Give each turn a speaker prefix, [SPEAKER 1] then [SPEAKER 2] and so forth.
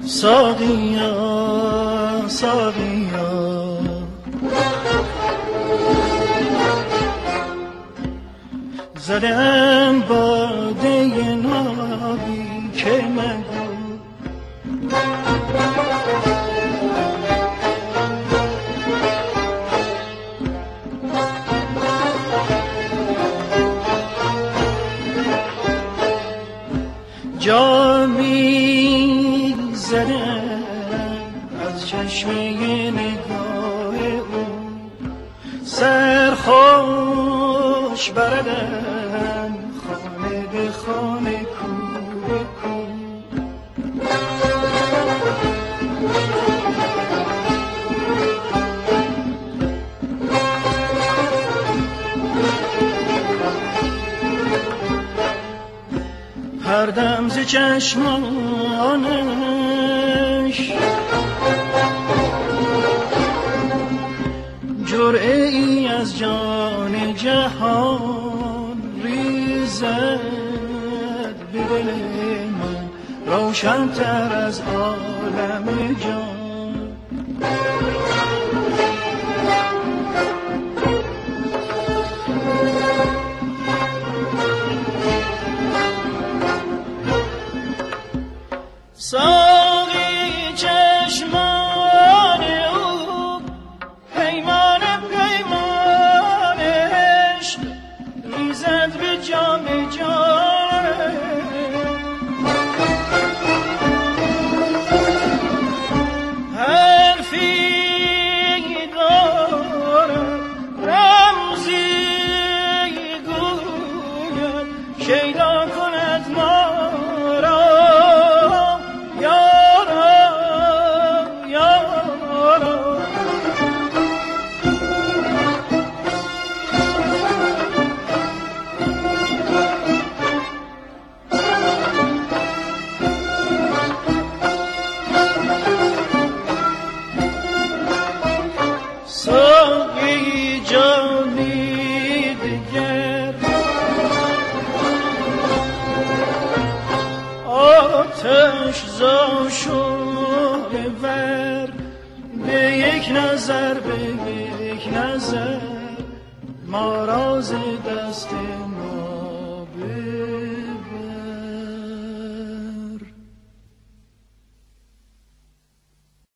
[SPEAKER 1] ساقیا ساقیا زدم باده نابی که مگو جامی زدم از چشمه نگاه او سرخوش بردم خانه به خانه کو به کو هر دم ز چشمانش جرعه ای از جان جهان ریزد به دل من روشن‌تر از عالم جان ساقی چشمان او پیمان عشق ریزد به جام جان حرفی دارد رمزی گوید شیدا کند ما را ساقی جامی دیگر آتش زاشوه ور به یک نظر ما راز دست